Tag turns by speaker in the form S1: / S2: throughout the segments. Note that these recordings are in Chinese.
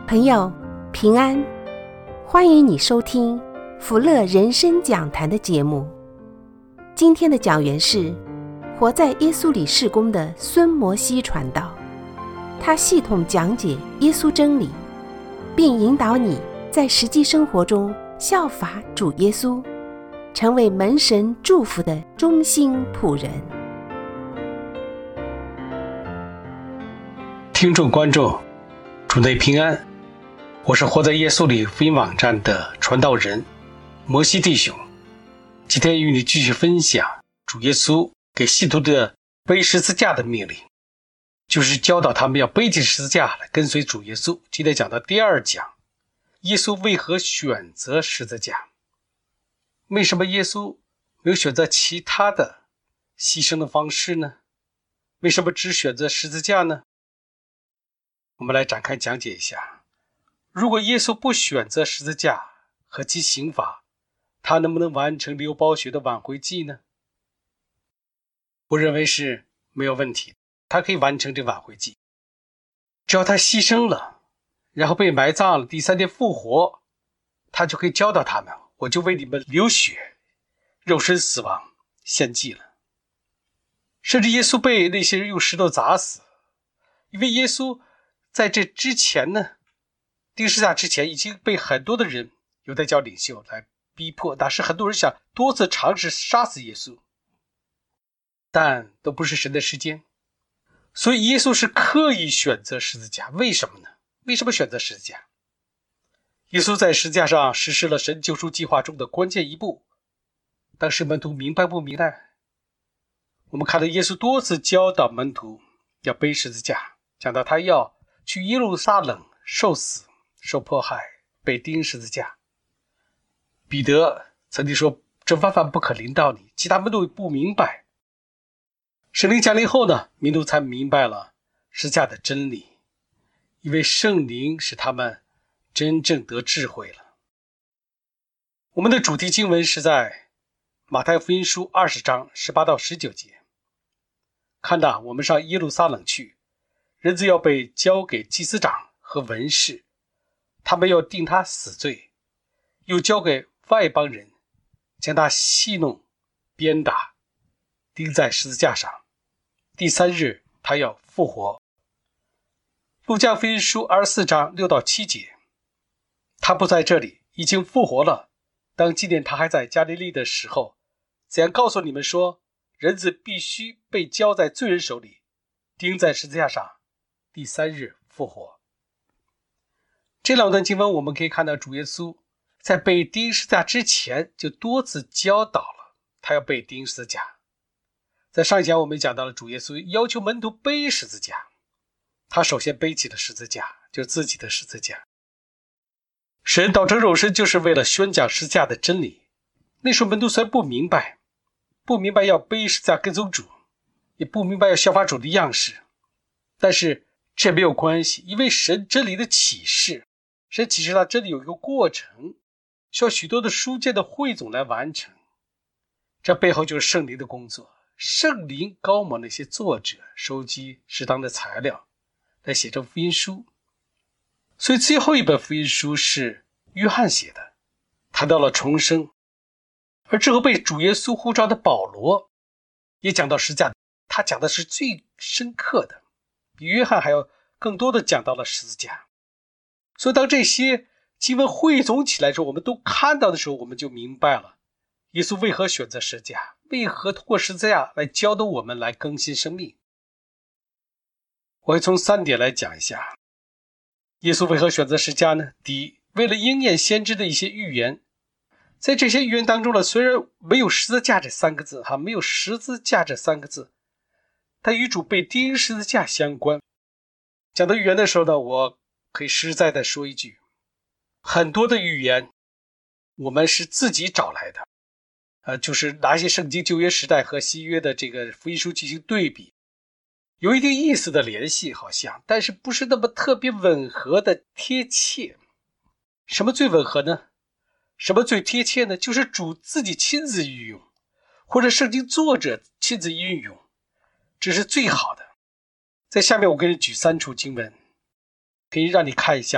S1: 朋友平安，欢迎你收听福乐人生讲坛的节目。今天的讲员是活在耶稣里事工的孙摩西传道，他系统讲解耶稣真理，并引导你在实际生活中效法主耶稣，成为门神祝福的忠心仆人。
S2: 听众观众，主内平安，我是活在耶稣里福音网站的传道人摩西弟兄。今天与你继续分享主耶稣给信徒的背十字架的命令，就是教导他们要背起十字架来跟随主耶稣。今天讲到第二讲，耶稣为何选择十字架？为什么耶稣没有选择其他的牺牲的方式呢？为什么只选择十字架呢？我们来展开讲解一下。如果耶稣不选择十字架和其刑罚，他能不能完成流宝血的挽回祭呢？我认为是没有问题，他可以完成这挽回祭。只要他牺牲了，然后被埋葬了，第三天复活，他就可以教导他们，我就为你们流血，肉身死亡献祭了。甚至耶稣被那些人用石头砸死，因为耶稣在这之前呢，钉十字架之前已经被很多的人犹太教领袖来逼迫，但是很多人想多次尝试杀死耶稣，但都不是神的时间。所以耶稣是刻意选择十字架。为什么呢？为什么选择十字架？耶稣在十字架上实施了神救赎计划中的关键一步，当时门徒明白不明白？我们看到耶稣多次教导门徒要背十字架，讲到他要去耶路撒冷受死受迫害，被钉十字架。彼得曾经说，这万万不可临到你。其他门徒不明白，圣灵降临后呢，门徒才明白了十字架的真理，因为圣灵使他们真正得智慧了。我们的主题经文是在马太福音书20章18到19节。看到我们上耶路撒冷去，人子要被交给祭司长和文士，他们要定他死罪，又交给外邦人，将他戏弄鞭打，钉在十字架上。第三日他要复活。路加福音书24章6到7节，他不在这里，已经复活了。当纪念他还在加利利的时候，怎样告诉你们说，人子必须被交在罪人手里，钉在十字架上，第三日复活。这两段经文我们可以看到，主耶稣在被钉十字架之前就多次教导了他要被钉十字架。在上一讲我们讲到了主耶稣要求门徒背十字架，他首先背起了十字架，就是自己的十字架。神道成肉身就是为了宣讲十字架的真理。那时候门徒虽然不明白要背十字架跟踪主，也不明白要效法主的样式，但是这没有关系，因为神真理的启示，神启示他真理有一个过程，需要许多的书卷的汇总来完成。这背后就是圣灵的工作，圣灵高摩那些作者收集适当的材料来写成福音书。所以最后一本福音书是约翰写的，谈到了重生。而之后被主耶稣呼召的保罗也讲到十字架，他讲的是最深刻的，比约翰还要更多的讲到了十字架。所以当这些经文汇总起来之后，我们都看到的时候，我们就明白了耶稣为何选择十字架，为何通过十字架来教导我们来更新生命。我会从3点来讲一下耶稣为何选择十字架呢？第一，为了应验先知的一些预言。在这些预言当中呢，虽然没有十字架这3个字，没有十字架这3个字，但与主被钉十字架相关。讲到预言的时候呢，我可以实在的说一句，很多的预言我们是自己找来的，就是拿一些圣经旧约时代和新约的这个福音书进行对比，有一定意思的联系好像，但是不是那么特别吻合的贴切。什么最吻合呢？什么最贴切呢？就是主自己亲自运用，或者圣经作者亲自运用，这是最好的。在下面我给你举3处经文，可以让你看一下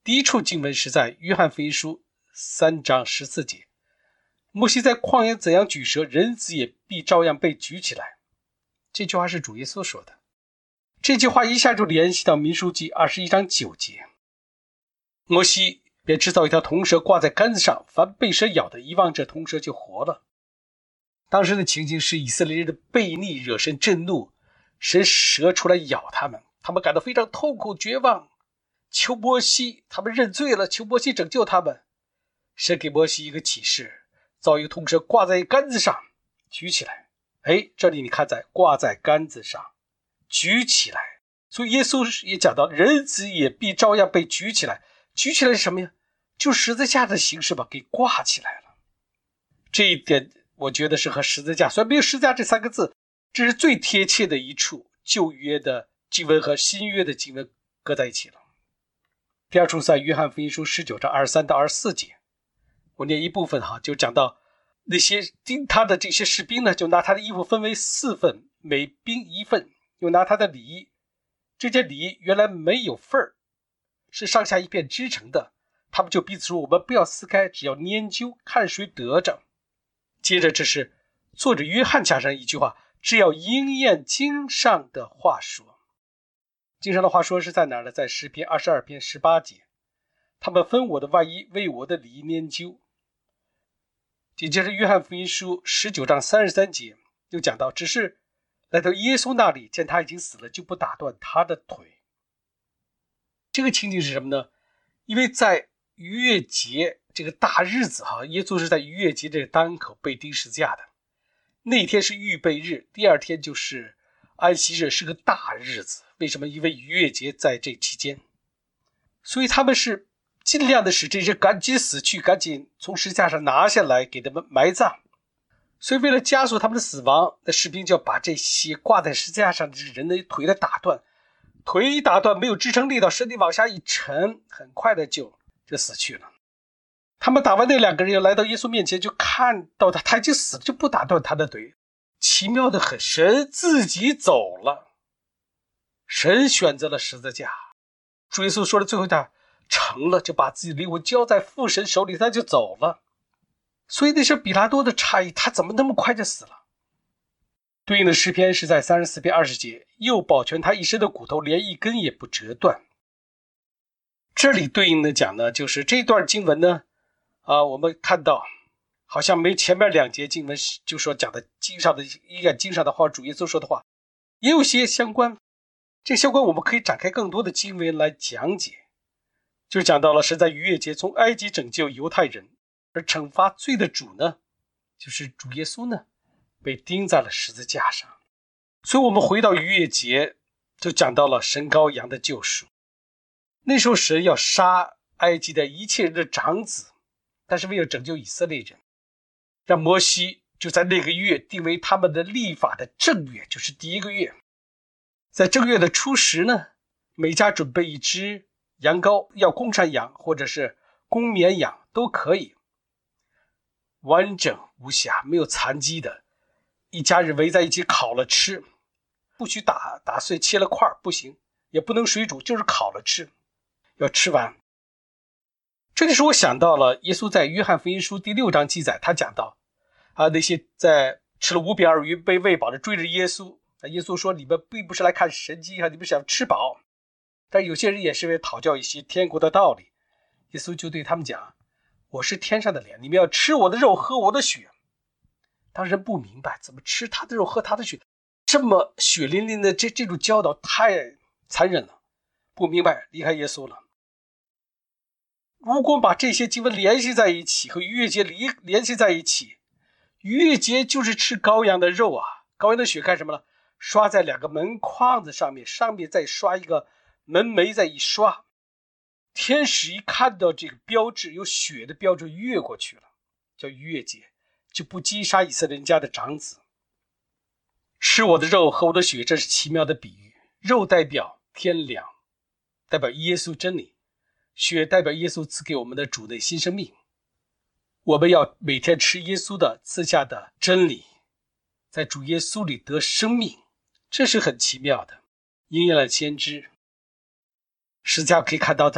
S2: 第一处经文是在约翰福音书3章14节，摩西在旷野怎样举蛇，人子也必照样被举起来。这句话是主耶稣说的。这句话一下就联系到民数记21章9节，摩西便制造一条铜蛇挂在杆子上，凡被蛇咬的，一望这铜蛇就活了。当时的情景是以色列人的悖逆惹神震怒，神蛇出来咬他们，他们感到非常痛苦绝望，求摩西，他们认罪了，求摩西拯救他们。神给摩西一个启示，造一个铜蛇挂在杆子上，举起来。这里你看在挂在杆子上，举起来。所以耶稣也讲到，人子也必照样被举起来。举起来是什么呀？就十字架的形式吧，给挂起来了。这一点我觉得是和十字架，虽然没有十字架这3个字，这是最贴切的一处旧约的经文和新约的经文搁在一起了。第二处在约翰福音书19章23到24节，我念一部分就讲到那些盯他的这些士兵呢，就拿他的衣服分为4份，每兵1份，又拿他的礼衣，这件礼衣原来没有份儿，是上下一片织成的，他们就彼此说，我们不要撕开，只要研究，看谁得着。接着这是作者约翰加上一句话，只要应验经上的话说。经上的话说是在哪儿呢？在诗篇22篇18节，他们分我的外衣，为我的礼衣研究。紧接着约翰福音书19章33节又讲到，只是来到耶稣那里，见他已经死了，就不打断他的腿。这个情景是什么呢？因为在逾越节这个大日子耶稣是在逾越节这个当口被钉十字架的。那天是预备日，第二天就是安息日，是个大日子。为什么？因为逾越节在这期间，所以他们是尽量的使这些赶紧死去，赶紧从十字架上拿下来给他们埋葬。所以为了加速他们的死亡，那士兵就要把这些挂在十字架上的人的腿的打断，腿一打断，没有支撑力道，身体往下一沉，很快的就死去了。他们打完那2个人，又来到耶稣面前，就看到他已经死了，就不打断他的腿。奇妙的很，神自己走了，神选择了十字架。主耶稣说的最后他成了，就把自己的灵魂交在父神手里，他就走了。所以那是比拉多的诧异，他怎么那么快就死了？对应的诗篇是在34篇20节，又保全他一身的骨头，连一根也不折断。这里对应的讲呢，就是这段经文呢，我们看到好像没前面2节经文就说讲的经上的话，主耶稣说的话也有些相关。这相关我们可以展开更多的经文来讲解，就讲到了是在逾越节从埃及拯救犹太人，而惩罚罪的主呢，就是主耶稣呢，被钉在了十字架上。所以我们回到逾越节，就讲到了神羔羊的救赎。那时候神要杀埃及的一切人的长子，但是为了拯救以色列人，让摩西就在那个月定为他们的立法的正月，就是第1个月。在正月的初10呢，每家准备一只羊羔，要公山羊或者是公绵羊都可以，完整无瑕，没有残疾的，一家人围在一起烤了吃，不许打碎切了块，不行，也不能水煮，就是烤了吃，要吃完。这就是我想到了耶稣在约翰福音书第6章记载，他讲到那些在吃了5饼2鱼被喂饱的追着耶稣，耶稣说你们并不是来看神迹，你们想吃饱，但有些人也是为讨教一些天国的道理。耶稣就对他们讲，我是天上的脸，你们要吃我的肉喝我的血。当人不明白怎么吃他的肉喝他的血，这么血淋淋的这种教导太残忍了，不明白离开耶稣了。如果把这些经文联系在一起，和逾越节联系在一起，逾越节就是吃羔羊的肉羔羊的血干什么了？刷在2个门框子上面，上面再刷一个门楣，再一刷，天使一看到这个标志，有血的标志越过去了，叫逾越节，就不击杀以色列人家的长子。吃我的肉喝我的血，这是奇妙的比喻。肉代表天良，代表耶稣真理，血代表耶稣赐给我们的主内新生命。我们要每天吃耶稣的赐下的真理，在主耶稣里得生命，这是很奇妙的，应验了先知。十字架可以看到它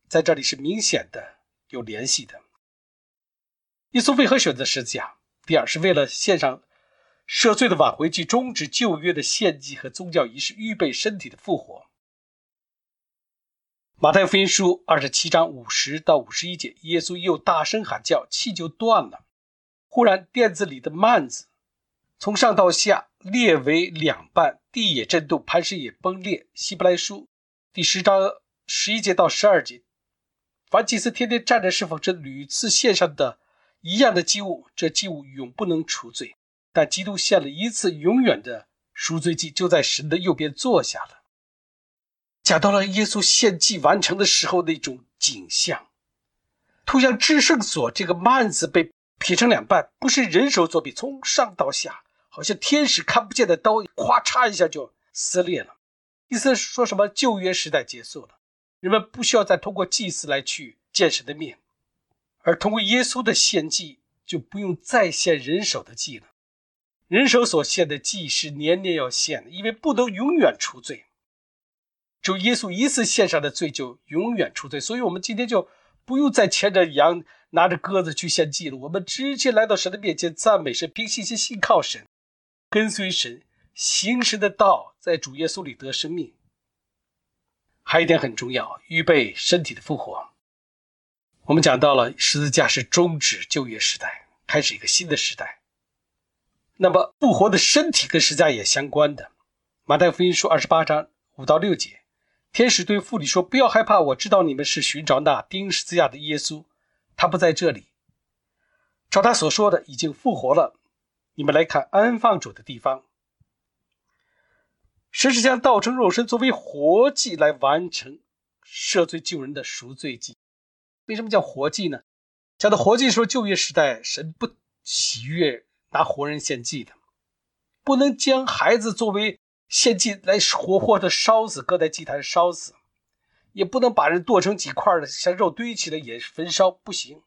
S2: 在这里是明显的有联系的。耶稣为何选择十字架？第二，是为了献上赦罪的挽回祭，终止旧约的献祭和宗教仪式，预备身体的复活。马太福音书27章50到51节，耶稣又大声喊叫，气就断了。忽然垫子里的幔子从上到下裂为两半，地也震动，磐石也崩裂。希伯来书第10章11节到12节，凡祭司天天站着侍奉这屡次献上的一样的祭物，这祭物永不能除罪，但基督献了一次永远的赎罪祭，就在神的右边坐下了。讲到了耶稣献祭完成的时候那种景象，图像至圣所这个幔子被劈成两半，不是人手作弊，从上到下好像天使看不见的刀，咵嚓一下就撕裂了。意思是说什么？旧约时代结束了，人们不需要再通过祭司来去见神的面，而通过耶稣的献祭，就不用再献人手的祭了。人手所献的祭是年年要献的，因为不能永远除罪，只有耶稣一次献上的罪就永远除罪。所以我们今天就不用再牵着羊拿着鸽子去献祭了，我们直接来到神的面前，赞美神，凭信心信靠神，跟随神，行神的道，在主耶稣里得生命。还有一点很重要，预备身体的复活。我们讲到了十字架是终止旧约时代，开始一个新的时代。那么复活的身体跟十字架也相关的。马太福音书28章5到6节，天使对妇女说，不要害怕，我知道你们是寻找那钉十字架的耶稣，他不在这里，照他所说的已经复活了，你们来看安放主的地方。神是将道成肉身作为活祭来完成赦罪救人的赎罪祭。为什么叫活祭呢？讲到活祭说，旧约时代神不喜悦拿活人献祭的，不能将孩子作为献祭来活活的烧死，搁在祭坛烧死，也不能把人剁成几块的像肉堆起来也焚烧，不行。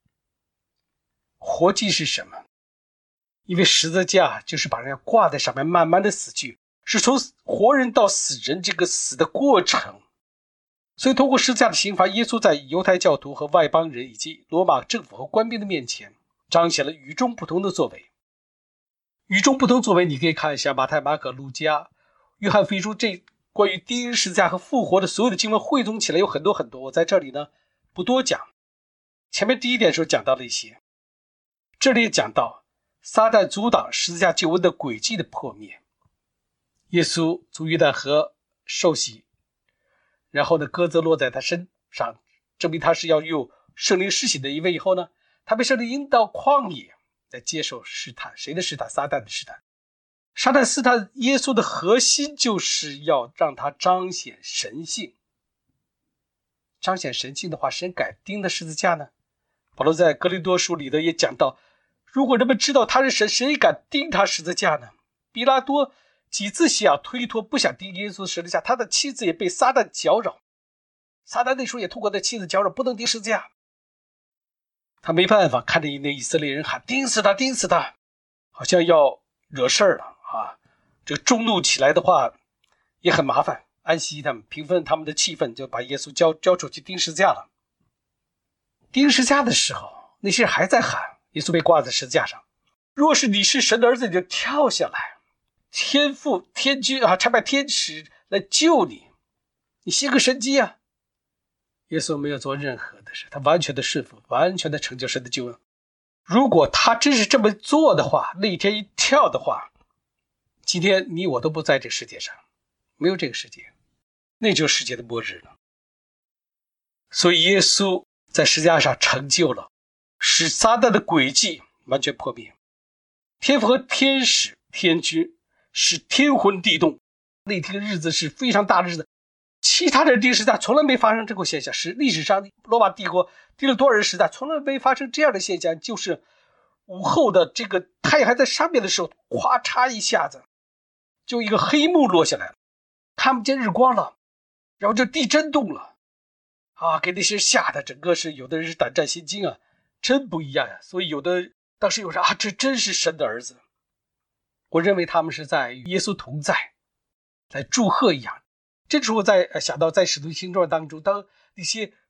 S2: 活祭是什么？因为十字架就是把人挂在上面慢慢的死去，是从活人到死人这个死的过程。所以通过十字架的刑罚，耶稣在犹太教徒和外邦人以及罗马政府和官兵的面前彰显了与众不同的作为。与众不同作为你可以看一下马太、马可、路加、约翰福音书，这关于钉十字架和复活的所有的经文汇总起来有很多很多，我在这里呢不多讲。前面第一点时候讲到了一些，这里也讲到撒旦阻挡十字架救恩的诡计的破灭。耶稣从约旦河受洗，然后呢鸽子落在他身上，证明他是要用圣灵施洗的一位。以后呢，他被圣灵引到旷野来接受试探。谁的试探？撒旦的试探。撒旦试探耶稣的核心就是要让他彰显神性。彰显神性的话，谁敢钉的十字架呢？保罗在哥林多书里头也讲到，如果人们知道他是神，谁敢钉他十字架呢？比拉多几次想推脱，不想钉耶稣十字架，他的妻子也被撒旦搅扰，撒旦那时候也通过他妻子搅扰，不能钉十字架。他没办法，看着那以色列人喊钉死他，钉死他，好像要惹事儿了啊！这个众怒起来的话也很麻烦，安息他们，平分他们的气氛，就把耶稣交出去钉十字架了。钉十字架的时候，那些人还在喊，耶稣被挂在十字架上，若是你是神的儿子，你就跳下来，天父天君啊，差派天使来救你，你行个神迹啊！耶稣没有做任何的事，他完全的顺服，完全的成就神的救恩。如果他真是这么做的话，那一天一跳的话，今天你我都不在这个世界上，没有这个世界，那就是世界的末日了。所以耶稣在十字架上成就了，使撒旦的诡计完全破灭。天父和天使天君使天昏地动，那天日子是非常大的日子，其他的历史上从来没发生这个现象，是历史上罗马帝国第了多少人时代从来没发生这样的现象，就是午后的这个太阳还在上面的时候，咵嚓一下子就一个黑幕落下来了，看不见日光了，然后就地震动了啊，给那些吓得整个是有的人是胆战心惊啊，真不一样呀。所以有的当时有人啊，这真是神的儿子。我认为他们是在与耶稣同在，在祝贺一样。这时候在想到在使徒行传当中，当那些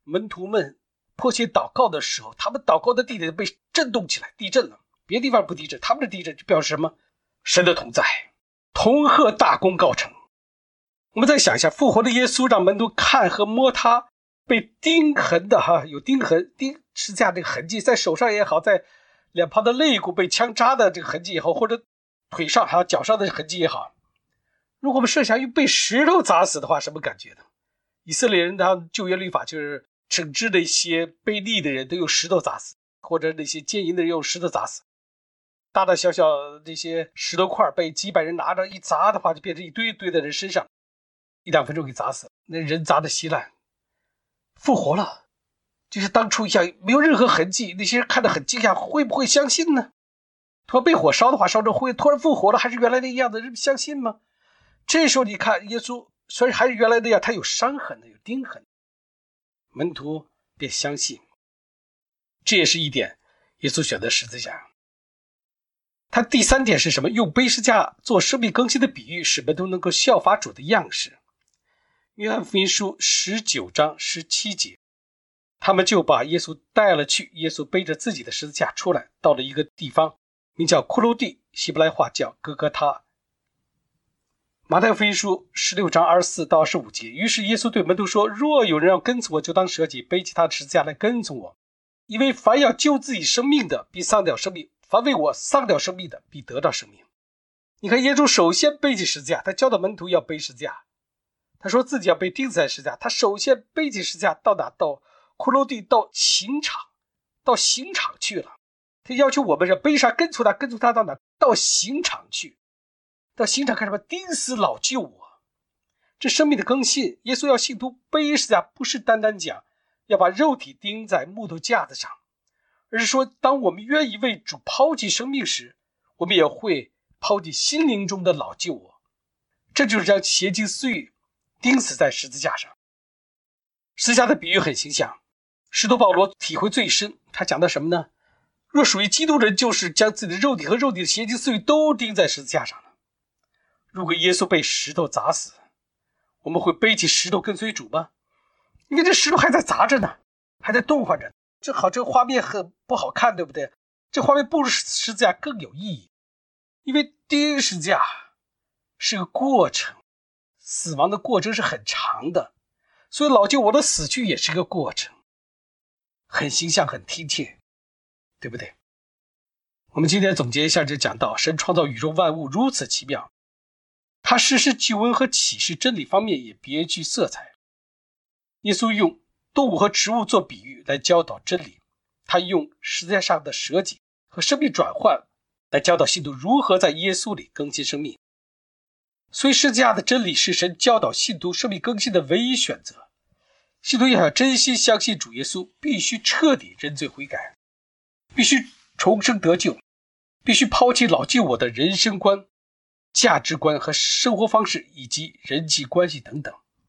S2: 门徒们迫切祷告的时候，他们祷告的地点被震动起来，地震了。别的地方不地震，他们的地震就表示什么？神的同在，同贺大功告成。我们再想一下，复活的耶稣让门徒看和摸他被钉痕的有钉痕，钉十字架这个痕迹，在手上也好，在两旁的肋骨被枪扎的这个痕迹也好，或者腿上还有脚上的痕迹也好。如果我们设想被石头砸死的话，什么感觉呢？以色列人他旧约律法就是整治那些悖逆的人都用石头砸死，或者那些奸淫的人用石头砸死。大大小小这些石头块被几百人拿着一砸的话，就变成一堆堆在人身上，1-2分钟给砸死，那人砸得稀烂。复活了，就像当初一样，没有任何痕迹，那些人看得很惊讶，会不会相信呢？突然被火烧的话，烧着灰，突然复活了，还是原来那个样子，人相信吗？这时候你看耶稣虽然还是原来那样，他有伤痕的，有钉痕，门徒便相信。这也是一点，耶稣选择十字架。他第3点是什么？用背十字架做生命更新的比喻，使门徒能够效法主的样式。约翰福音书19章17节，他们就把耶稣带了去，耶稣背着自己的十字架出来，到了一个地方名叫骷髅地，希伯来话叫哥哥他。马太福音书16章24到25节，于是耶稣对门徒说，若有人要跟从我，就当舍己，背起他的十字架来跟从我。因为凡要救自己生命的，必丧掉生命；凡为我丧掉生命的，必得到生命。你看耶稣首先背起十字架，他教导门徒要背十字架，他说自己要被钉死在十字架，他首先背起十字架到哪？到骷髅地，到刑场，到刑场去了。他要求我们要背上跟从他，跟从他到哪？到刑场去。到刑场干什么？钉死老救我。这生命的更新，耶稣要信徒背十字架，不是单单讲要把肉体钉在木头架子上，而是说当我们愿意为主抛弃生命时，我们也会抛弃心灵中的老救我。这就是将邪经私欲钉死在十字架上。十字架的比喻很形象，使徒保罗体会最深。他讲到什么呢？若属于基督人，就是将自己的肉体和肉体的邪经私欲都钉在十字架上了。如果耶稣被石头砸死，我们会背起石头跟随主吗？因为这石头还在砸着呢，还在动唤着，正好这个画面很不好看，对不对？这画面不如十字架更有意义，因为钉十字架是个过程，死亡的过程是很长的，所以老救我的死去也是个过程，很形象，很贴切，对不对？我们今天总结一下这讲到，神创造宇宙万物如此奇妙，他实施救恩和启示真理方面也别具色彩。耶稣用动物和植物做比喻来教导真理，他用十字架上的舍己和生命转换来教导信徒如何在耶稣里更新生命。所以十字架的真理是神教导信徒生命更新的唯一选择。信徒要真心相信主耶稣，必须彻底认罪悔改，必须重生得救，必须抛弃老救我的人生观、价值观和生活方式以及人际关系等等。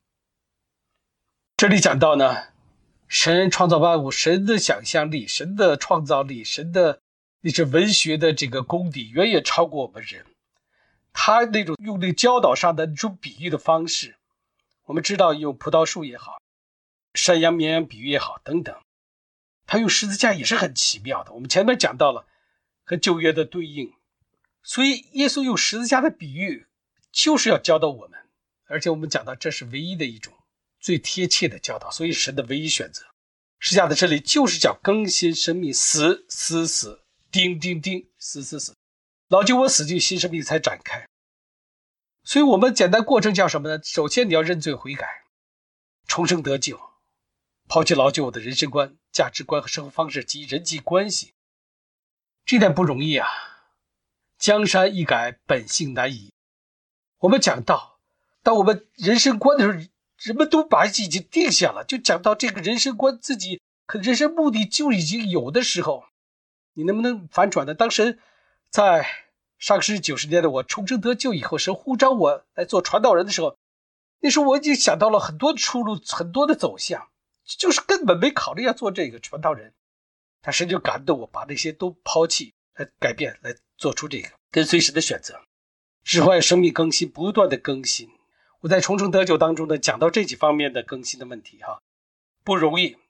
S2: 这里讲到呢，神创造万物，神的想象力，神的创造力，神的那些文学的这个功底远远超过我们人。他那种用那教导上的那种比喻的方式，我们知道用葡萄树也好，山羊绵羊比喻也好等等，他用十字架也是很奇妙的。我们前面讲到了和旧约的对应，所以耶稣用十字架的比喻就是要教导我们，而且我们讲到这是唯一的一种最贴切的教导，所以神的唯一选择。十字架的真理就是叫更新生命，死死死，钉钉钉，死死死，老救我死去，新生命才展开。所以我们简单过程叫什么呢？首先你要认罪悔改，重生得救，抛弃老旧我的人生观、价值观和生活方式及人际关系。这点不容易啊，江山易改，本性难移。我们讲到当我们人生观的时候，人们都把自己定下了，就讲到这个人生观，自己可人生目的就已经有的时候，你能不能反转呢？当时在上世纪90年代我重生得救以后，神呼召我来做传道人的时候，那时候我已经想到了很多的出路，很多的走向，就是根本没考虑要做这个传道人，但神就感动我把那些都抛弃，来改变，来做出这个跟随神的选择。之后生命更新，不断的更新。我在重生得救当中呢，讲到这几方面的更新的问题哈，不容易，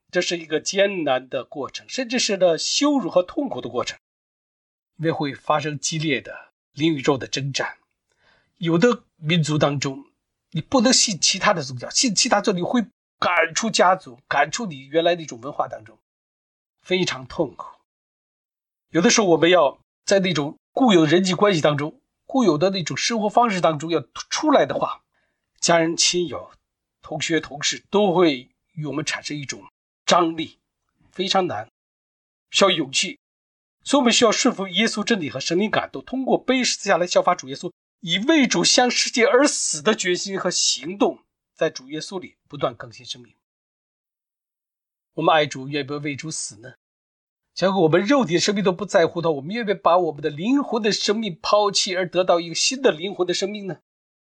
S2: 这是一个艰难的过程，甚至是羞辱和痛苦的过程，因为会发生激烈的灵与肉的征战。有的民族当中，你不能信其他的宗教，信其他宗教你会赶出家族，赶出你原来那种文化当中，非常痛苦。有的时候我们要在那种固有的人际关系当中，固有的那种生活方式当中要出来的话，家人亲友同学同事都会与我们产生一种张力，非常难，需要勇气。所以我们需要顺服耶稣真理和神灵感动，通过背十字架来效法主耶稣，以为主向世界而死的决心和行动，在主耶稣里不断更新生命。我们爱主，愿不愿意为主死呢？假如我们肉体的生命都不在乎的，我们愿不愿意把我们的灵魂的生命抛弃，而得到一个新的灵魂的生命呢？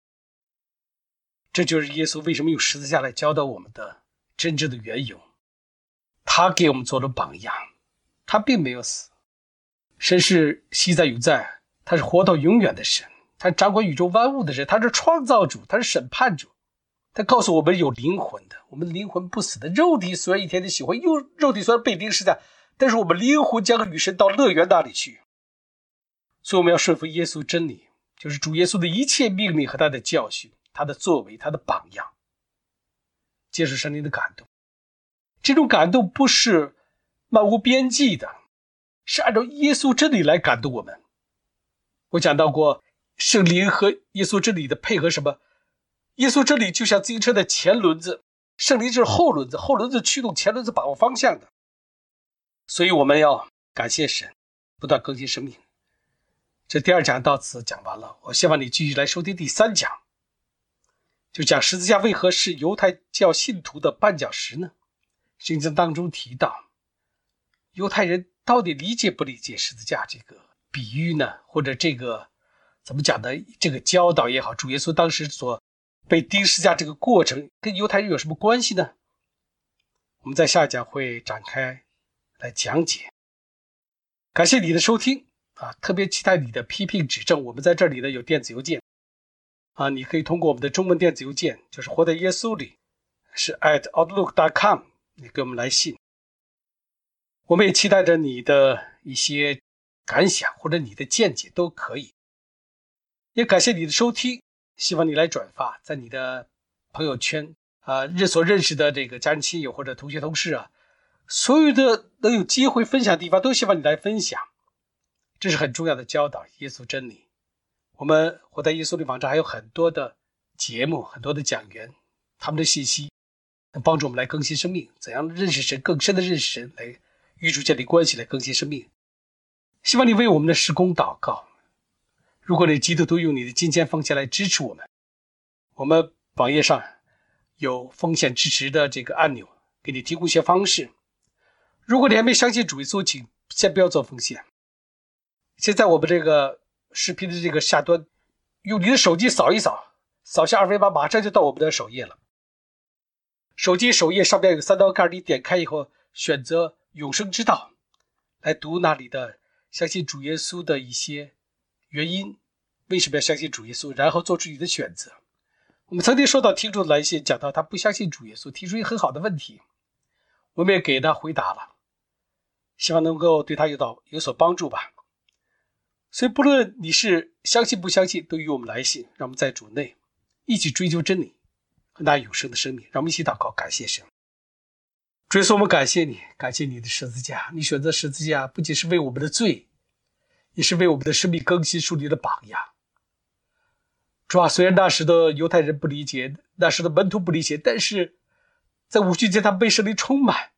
S2: 这就是耶稣为什么用十字架来教导我们的真正的缘由。他给我们做了榜样，他并没有死。神是昔在永在，他是活到永远的神，他是掌管宇宙万物的人，他是创造主，他是审判主。他告诉我们有灵魂的，我们的灵魂不死的，肉体虽然一天天喜欢，肉体虽然被钉十字架，但是我们灵魂将与神到乐园那里去。所以我们要顺服耶稣真理，就是主耶稣的一切命令和他的教训，他的作为，他的榜样，接受圣灵的感动。这种感动不是漫无边际的，是按照耶稣真理来感动我们。我讲到过圣灵和耶稣真理的配合什么？耶稣真理就像自行车的前轮子，圣灵就是后轮子，后轮子驱动前轮子把握方向的。所以我们要感谢神，不断更新生命。这第二讲到此讲完了，我希望你继续来收听第三讲，就讲十字架为何是犹太教信徒的绊脚石呢？圣经当中提到，犹太人到底理解不理解十字架这个比喻呢？或者这个怎么讲呢？这个教导也好，主耶稣当时所被钉十字架这个过程跟犹太人有什么关系呢？我们在下一讲会展开来讲解。感谢你的收听特别期待你的批评指正。我们在这里呢有电子邮件你可以通过我们的中文电子邮件，就是活在耶稣里，是 @outlook.com， 你给我们来信。我们也期待着你的一些感想或者你的见解都可以。也感谢你的收听，希望你来转发在你的朋友圈所认识的这个家人亲友或者同学同事所有的能有机会分享的地方都希望你来分享，这是很重要的教导耶稣真理。我们活在耶稣的网站还有很多的节目，很多的讲员，他们的信息能帮助我们来更新生命，怎样认识神，更深的认识神，来与主建立关系，来更新生命。希望你为我们的事工祷告。如果你基督徒用你的金钱奉献来支持我们，我们网页上有奉献支持的这个按钮，给你提供一些方式。如果你还没相信主耶稣，请先不要做奉献。现在我们这个视频的这个下端，用你的手机扫一扫，扫下二维码，马上就到我们的首页了。手机首页上面有3道杠，你点开以后选择永生之道，来读那里的相信主耶稣的一些原因，为什么要相信主耶稣，然后做出你的选择。我们曾经收到听众的来信，讲到他不相信主耶稣，提出一个很好的问题，我们也给他回答了，希望能够对他有所帮助吧。所以不论你是相信不相信，都与我们来信，让我们在主内一起追求真理和那永生的生命。让我们一起祷告，感谢神。主耶稣，我们感谢你，感谢你的十字架，你选择十字架不仅是为我们的罪，也是为我们的生命更新树立的榜样。主虽然那时的犹太人不理解，那时的门徒不理解，但是在五旬节他们被圣灵充满，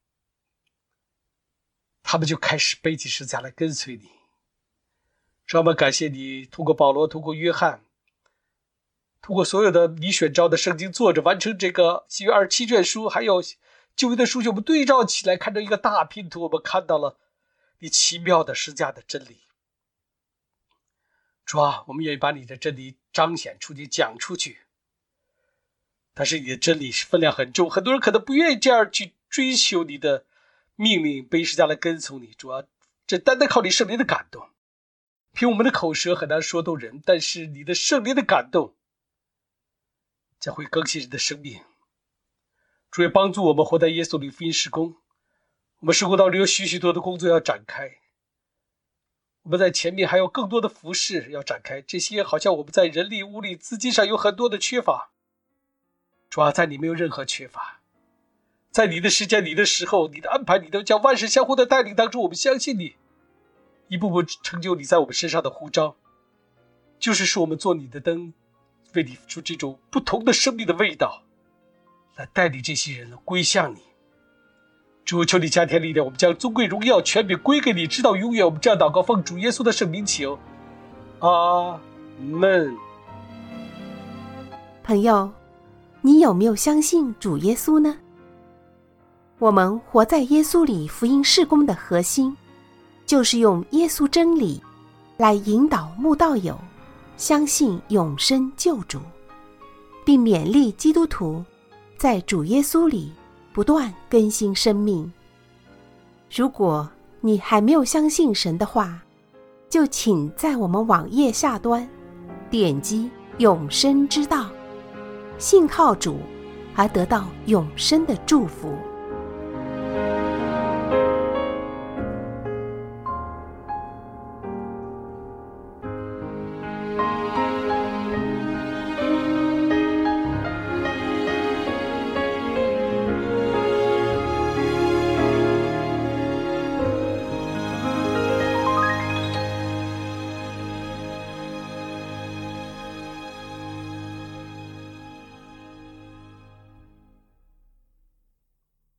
S2: 他们就开始背起十字架来跟随你。让我们感谢你，通过保罗，通过约翰，通过所有的你选召的圣经作者，完成这个新约27卷书，还有旧约的书籍，我们对照起来，看到一个大拼图，我们看到了你奇妙的十字架的真理。主我们愿意把你的真理彰显出去，讲出去。但是你的真理是分量很重，很多人可能不愿意这样去追求你的命令，背十字架来跟从你。主这单单靠你圣灵的感动，凭我们的口舌很难说动人，但是你的圣灵的感动将会更新人的生命。主也帮助我们活在耶稣里福音事工， 我们事工道里有许许多的工作要展开，我们在前面还有更多的服事要展开，这些好像我们在人力、物力、资金上有很多的缺乏。主啊，在你没有任何缺乏，在你的时间、你的时候、你的安排、你的将万事相互的带领当中，我们相信你一步步成就你在我们身上的呼召，就是使我们做你的灯，为你付出这种不同的生命的味道，来带领这些人归向你。主，求你加添力量，我们将尊贵荣耀权柄归给你，直到永远。我们这样祷告，奉主耶稣的圣名求，阿们。
S1: 朋友，你有没有相信主耶稣呢？我们活在耶稣里福音事工的核心，就是用耶稣真理来引导慕道友相信永生救主，并勉励基督徒在主耶稣里不断更新生命。如果你还没有相信神的话，就请在我们网页下端点击永生之道，信靠主而得到永生的祝福。